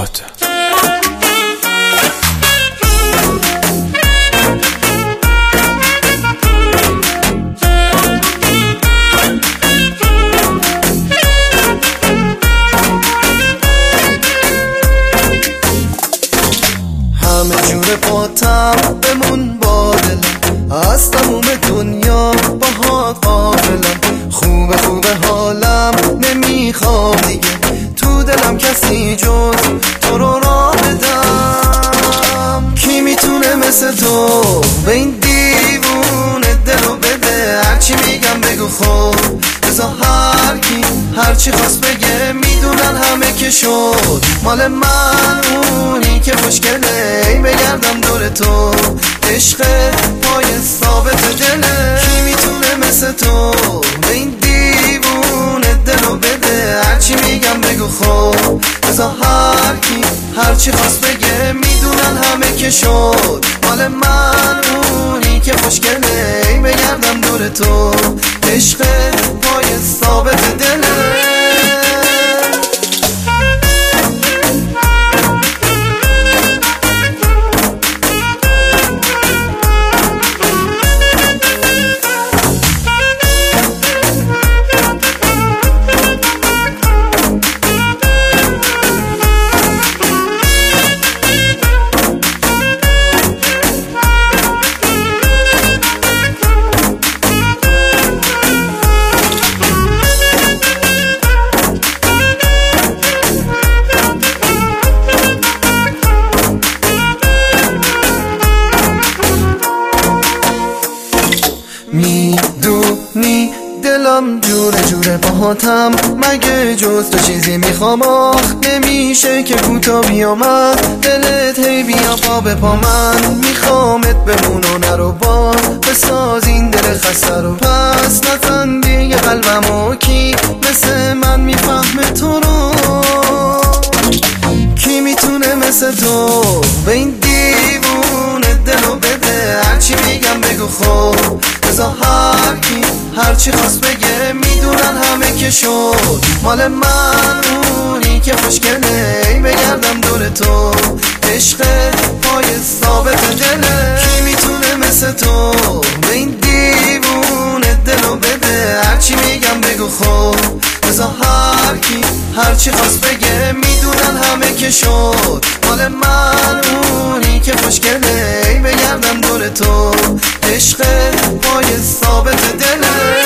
جاد. همه جور پاتم بمون با دلم، از تموم دنیا باهات قابلم. خوبه خوبه حالم نمیخوام دیگه، تو دلم کسی جز تو رو راه بدم. کی میتونه مثل تو به این دیوونه دلو بده؟ هرچی میگم بگو خب، بذار هر کی هرچی خواست بگه، میدونن همه که شد مال من اونی که خوشگله. ای بگردم دور تو، عشق پای ثابت دله. کی میتونه مثل تو به این دیوونه دلو بده؟ هرچی میگم بگو خب، بذار هر کی هرچی خواست بگه، میدونن همه که شد مال من اونی که خوشگله. ای بگردم دور تو، عشق پای ثابت دله. میدونی دلم جوره جوره باهاتم، مگه جز تو چیزی میخوام؟ آخ نمیشه که کوتا بیامد، دلت هی بیا پا به پا. من میخوامت بمون و نرو باز، بساز این دل خسته رو. پس نزن دیگه قلبمو، کی مثل من میفهمه تو رو؟ کی میتونه مثل تو به این دیوونه دلو بده؟ هرچی میگم بگو خب، بذار هر کی هرچی خواست بگه، میدونن همه که شد مال من اونی که خوشگله. ای بگردم دور تو، عشق پای ثابت دله. کی میتونه مثل تو به این دیوونه دلو بده؟ هرچی میگم بگو خب، بذار هر کی هرچی خواست بگه، میدونن همه که شد مال من اونی که خوشگله. ای بگردم دور تو، عشق پای ثابت دله.